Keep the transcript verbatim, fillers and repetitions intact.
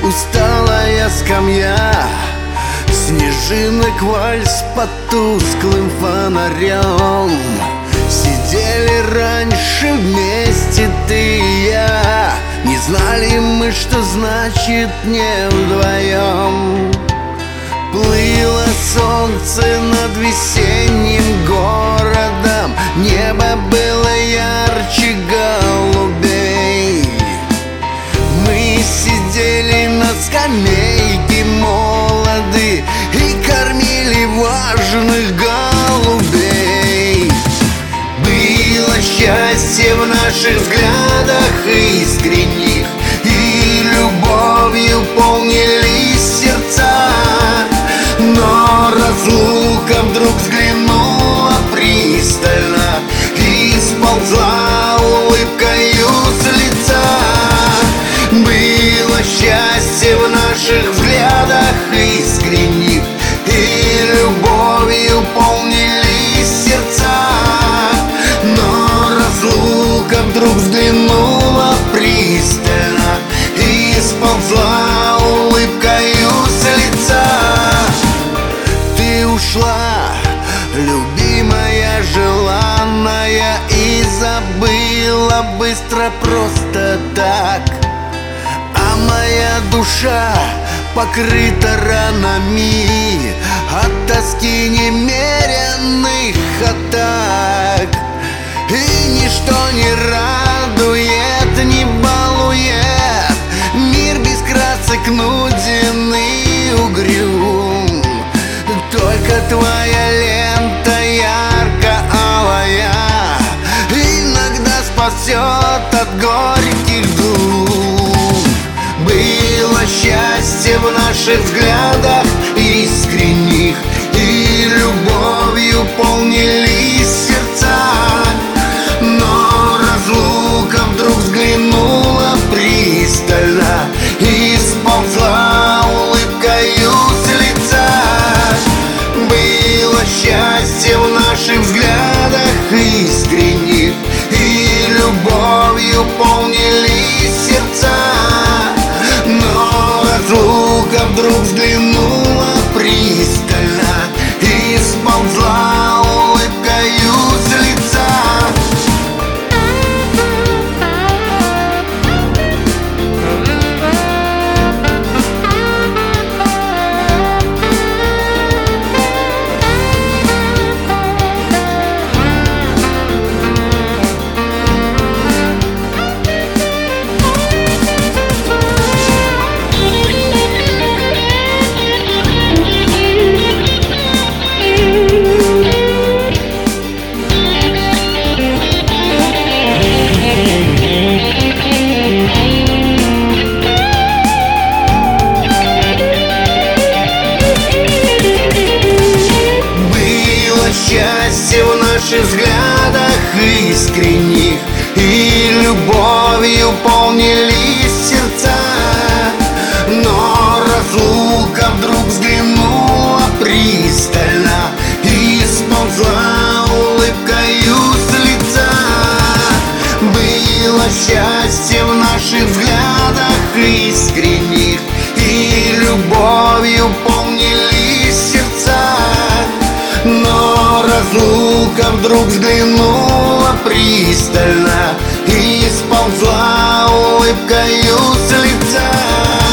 усталая скамья, снежинок вальс под тусклым фонарем. Сидели раньше вместе ты и я, не знали мы, что значит не вдвоем. Плыло солнце над весенним городом, небо было ярче голубей. Мы сидели на скамейке молоды и кормили важных голубей. Было счастье в наших взглядах искренних, и любовью полнились сердца. Но разлука вдруг взглянула пристально и сползла улыбкою с лица. Было счастье в наших взглядах искренних, и любовью полнились сердца. Но разлука вдруг взглянула пристально и сползла улыбкою с лица. Ты ушла, любимая, желанная, и забыла быстро просто так. А моя душа покрыта ранами от тоски немеренных атак. И ничто не радует, не балует, мир без красок нуден и угрюм. Только твоя лента ярко-алая иногда спасет от горьких дум. Было счастье в наших взглядах искренних, и любовью полнились сердца. Но разлука вдруг взглянула пристально и сползла улыбкою с лица. Было счастье в наших взглядах искренних, и любовью полнились сердца. Но разлука вдруг взглянула пристально и сползла улыбкою с лица. Счастье в наших взглядах искренних, и любовью полнились сердца. Но разлука вдруг взглянула пристально и сползла улыбкою с лица. Было счастье в наших взглядах искренних, и любовью полнились сердца. Но разлука вдруг взглянула пристально и сползла улыбкою с лица.